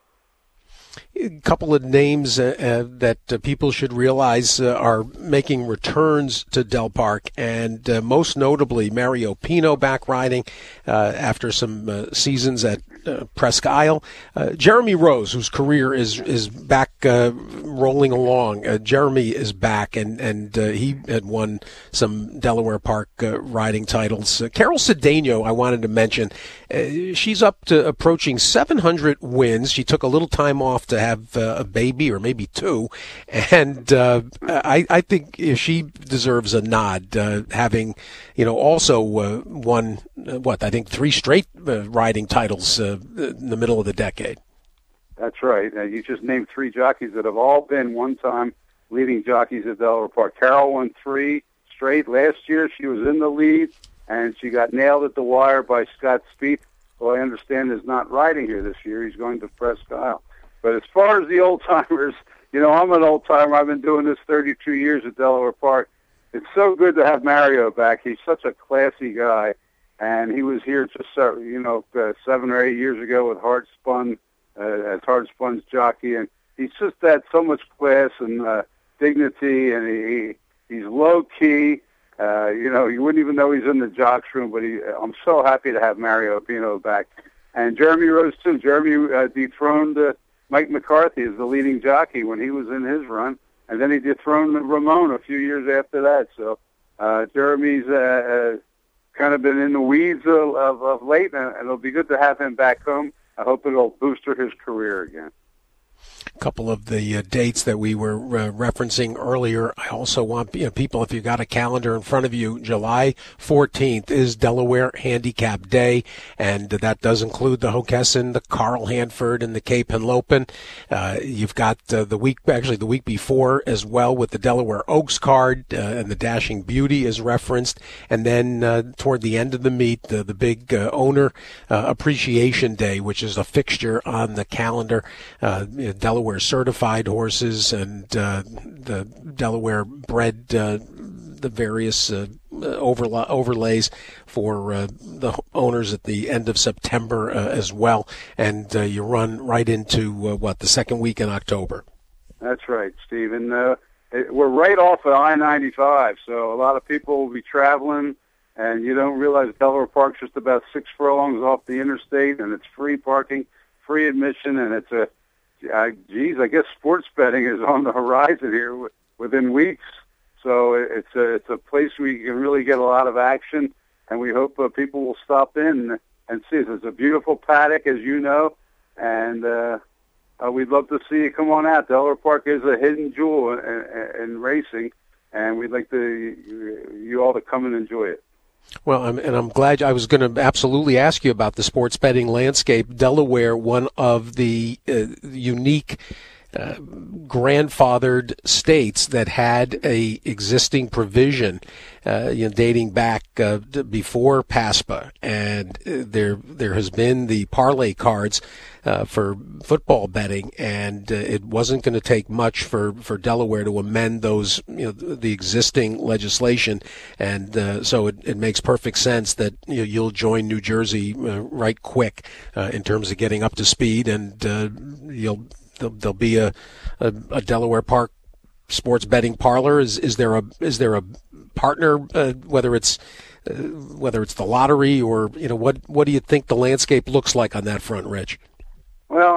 A couple of names that people should realize are making returns to Del Park, and most notably Mario Pino back riding after some seasons at Presque Isle. Jeremy Rose, whose career is back rolling along. Jeremy is back, and he had won some Delaware Park riding titles. Carol Cedeno, I wanted to mention. She's up to approaching 700 wins. She took a little time off to have a baby, or maybe two, and I think she deserves a nod, having also won I think 3 straight riding titles in the middle of the decade. That's right. You just named 3 jockeys that have all been one-time leading jockeys at Delaware Park. Carol won 3 straight. Last year she was in the lead, and she got nailed at the wire by Scott Spieth, who I understand is not riding here this year. He's going to Presque Isle. But as far as the old-timers, You know, I'm an old timer. I've been doing this 32 years at Delaware Park. It's so good to have Mario back. He's such a classy guy, and he was here just 7 or 8 years ago with Hard Spun as Hard Spun's jockey, and he's just had so much class and dignity, and he's low key. You wouldn't even know he's in the jocks room, but I'm so happy to have Mario Pino back. And Jeremy Rose, too. Jeremy dethroned Mike McCarthy as the leading jockey when he was in his run, and then he dethroned Ramon a few years after that. So Jeremy's kind of been in the weeds of late, and it'll be good to have him back home. I hope it'll booster his career again. A couple of the dates that we were referencing earlier. I also want people, if you've got a calendar in front of you, July 14th is Delaware Handicap Day, and that does include the Hockessin, the Carl Hanford, and the Cape Henlopen. You've got the week before as well with the Delaware Oaks card, and the Dashing Beauty is referenced, and then toward the end of the meet, the big owner appreciation day, which is a fixture on the calendar. Delaware certified horses and the Delaware bred, the various overlays for the owners at the end of September as well. And you run right into, the second week in October. That's right, Steve. And we're right off of I-95, so a lot of people will be traveling, and you don't realize Delaware Park's just about 6 furlongs off the interstate, and it's free parking, free admission, and it's I guess sports betting is on the horizon here within weeks. So it's a place where you can really get a lot of action, and we hope people will stop in and see it. It's a beautiful paddock, as you know, and we'd love to see you come on out. Delaware Park is a hidden jewel in racing, and we'd like you all to come and enjoy it. Well, I'm glad. I was going to absolutely ask you about the sports betting landscape. Delaware, one of the unique grandfathered states that had a existing provision, dating back before PASPA, and there has been the parlay cards for football betting, and it wasn't going to take much for Delaware to amend those, the existing legislation, and so it makes perfect sense that you'll join New Jersey right quick in terms of getting up to speed, and there'll be a Delaware Park sports betting parlor. Is there a partner, whether it's the lottery or what do you think the landscape looks like on that front, Rich? Well,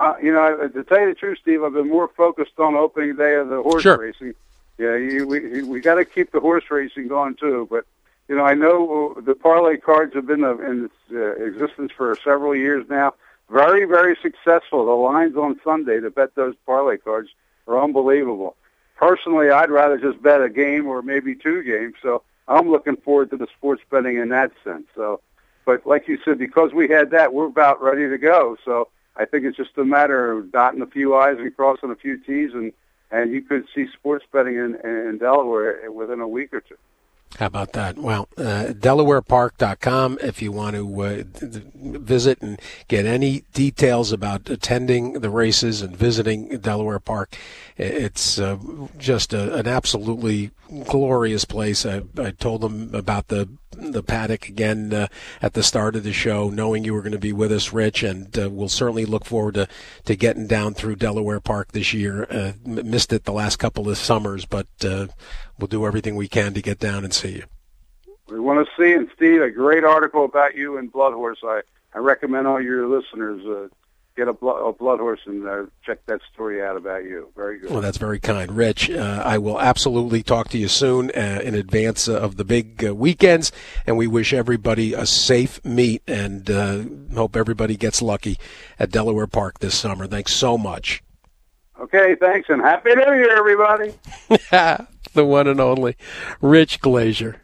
to tell you the truth, Steve, I've been more focused on opening day of the horse racing. Yeah, we got to keep the horse racing going too. But I know the parlay cards have been in existence for several years now. Very, very successful. The lines on Sunday to bet those parlay cards are unbelievable. Personally, I'd rather just bet a game or maybe 2 games. So I'm looking forward to the sports betting in that sense. So, but like you said, because we had that, we're about ready to go. So I think it's just a matter of dotting a few I's and crossing a few T's, and you could see sports betting in Delaware within a week or two. How about that? Well, DelawarePark.com if you want to visit and get any details about attending the races and visiting Delaware Park. It's just an absolutely glorious place. I told them about the paddock again at the start of the show, knowing you were going to be with us, Rich, and we'll certainly look forward to getting down through Delaware Park this year. Missed it the last couple of summers, but we'll do everything we can to get down and see you. We want to see, and Steve, a great article about you in Blood Horse. I recommend all your listeners get a Blood Horse and check that story out about you. Very good. Well, that's very kind. Rich, I will absolutely talk to you soon in advance of the big weekends, and we wish everybody a safe meet and hope everybody gets lucky at Delaware Park this summer. Thanks so much. Okay, thanks, and Happy New Year, everybody. The one and only Rich Glazier.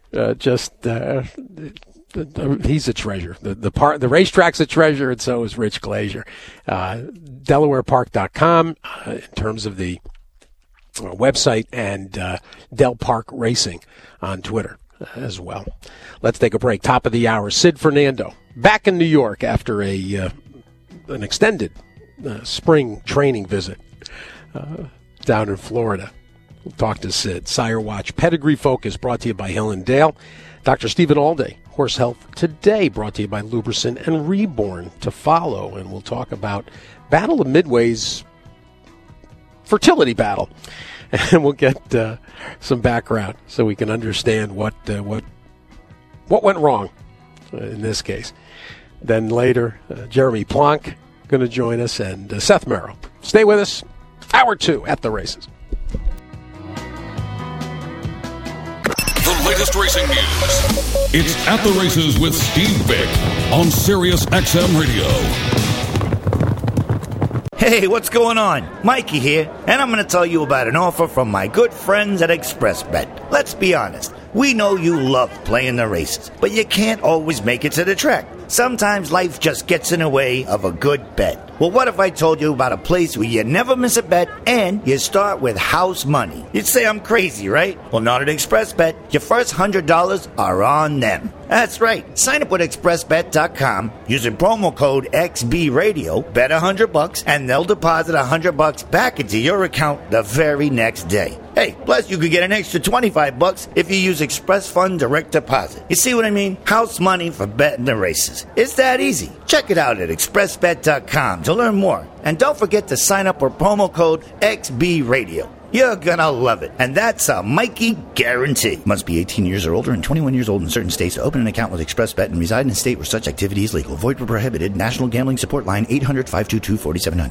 He's a treasure. The racetrack's a treasure, and so is Rich Glazier. DelawarePark.com in terms of the website, and Del Park Racing on Twitter as well. Let's take a break. Top of the hour. Sid Fernando back in New York after an extended spring training visit. down in Florida. We'll talk to Sid. Sire Watch Pedigree Focus brought to you by Hill & Dale. Dr. Stephen Alday, Horse Health Today, brought to you by Lubricin, and Reborn to follow. And we'll talk about Battle of Midway's fertility battle. And we'll get some background so we can understand what went wrong in this case. Then later, Jeremy Plonk going to join us, and Seth Merrill. Stay with us. Hour 2 at the races. The latest racing news. It's At the Races with Steve Bick on Sirius XM Radio. Hey, what's going on? Mikey here, and I'm going to tell you about an offer from my good friends at ExpressBet. Let's be honest, we know you love playing the races, but you can't always make it to the track. Sometimes life just gets in the way of a good bet. Well, what if I told you about a place where you never miss a bet and you start with house money? You'd say I'm crazy, right? Well, not at ExpressBet. Your first $100 are on them. That's right. Sign up with ExpressBet.com using promo code XBRadio, bet $100, and they'll deposit $100 back into your account the very next day. Hey, plus you could get an extra $25 if you use Express Fund Direct Deposit. You see what I mean? House money for betting the races. It's that easy. Check it out at ExpressBet.com to learn more. And don't forget to sign up with promo code XBRadio. You're gonna love it. And that's a Mikey guarantee. Must be 18 years or older and 21 years old in certain states to open an account with ExpressBet and reside in a state where such activity is legal. Void where prohibited. National Gambling Support Line 800-522-4700.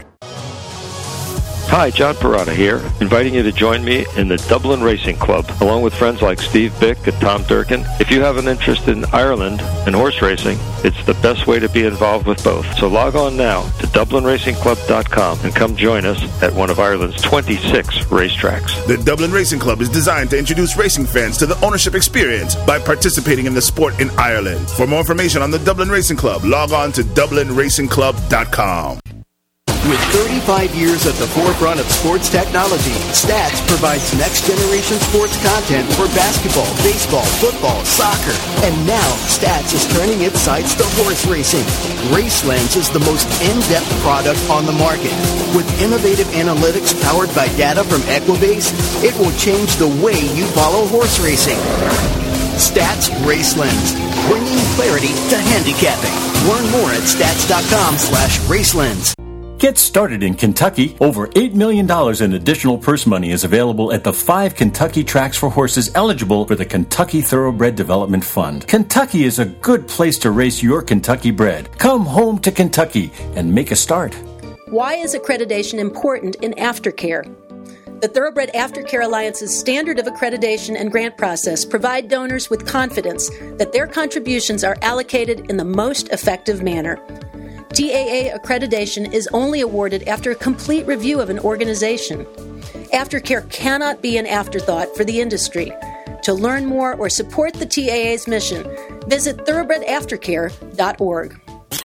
Hi, John Parada here, inviting you to join me in the Dublin Racing Club, along with friends like Steve Bick and Tom Durkin. If you have an interest in Ireland and horse racing, it's the best way to be involved with both. So log on now to DublinRacingClub.com and come join us at one of Ireland's 26 racetracks. The Dublin Racing Club is designed to introduce racing fans to the ownership experience by participating in the sport in Ireland. For more information on the Dublin Racing Club, log on to DublinRacingClub.com. With 35 years at the forefront of sports technology, Stats provides next-generation sports content for basketball, baseball, football, soccer. And now, Stats is turning its sights to horse racing. RaceLens is the most in-depth product on the market. With innovative analytics powered by data from Equibase, it will change the way you follow horse racing. Stats RaceLens, bringing clarity to handicapping. Learn more at stats.com/RaceLens. Get started in Kentucky. Over $8 million in additional purse money is available at the 5 Kentucky tracks for horses eligible for the Kentucky Thoroughbred Development Fund. Kentucky is a good place to race your Kentucky bred. Come home to Kentucky and make a start. Why is accreditation important in aftercare? The Thoroughbred Aftercare Alliance's standard of accreditation and grant process provide donors with confidence that their contributions are allocated in the most effective manner. TAA accreditation is only awarded after a complete review of an organization. Aftercare cannot be an afterthought for the industry. To learn more or support the TAA's mission, visit thoroughbredaftercare.org.